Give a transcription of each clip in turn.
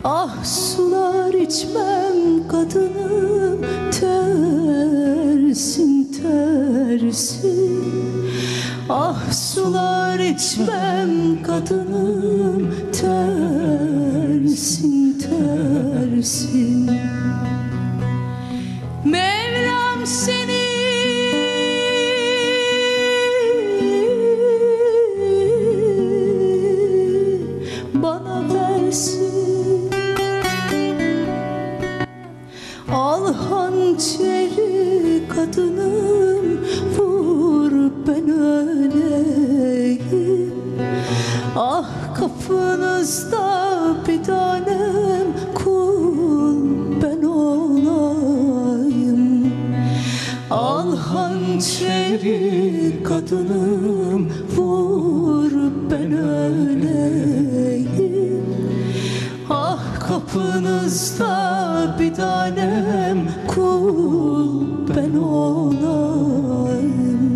Ah sular içmem kadınım, tersin tersin. Ah sular içmem kadınım, tersin tersin. Mevlam seni bana versin. Al hançeri kadınım, vur ben öleyim. Ah kapınızda bir tanem, kul ben olayım. Al hançeri kadınım, vur ben öleyim. Ah kapınızda bir tanem, kul ben olayım.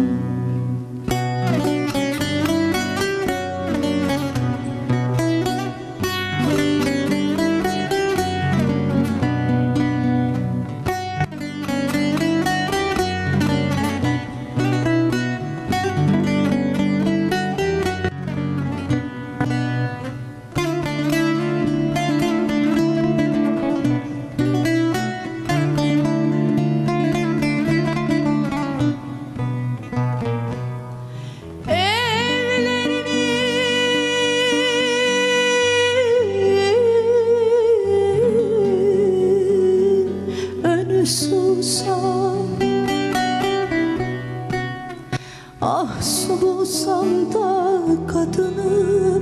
Susam, ah su bulsam da kadınım,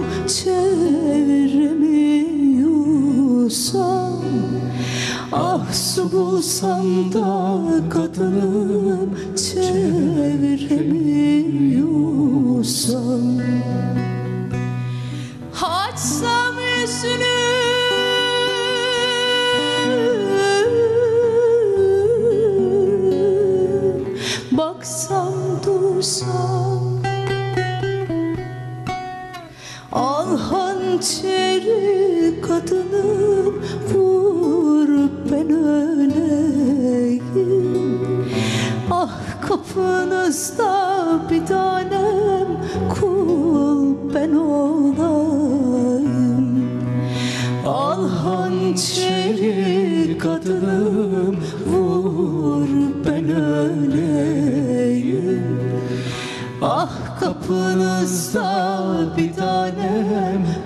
çeviremiyorsam. Ah su bulsam da kadınım, çeviremiyorsam. Açsam yüzünü baksam dursam. Al hançeri kadınım, vur ben öleyim. Ah kapınızda bir tanem, kul ben olayım. Al hançeri kadınım, vur ben öleyim. Ah kapınızda bir tanem,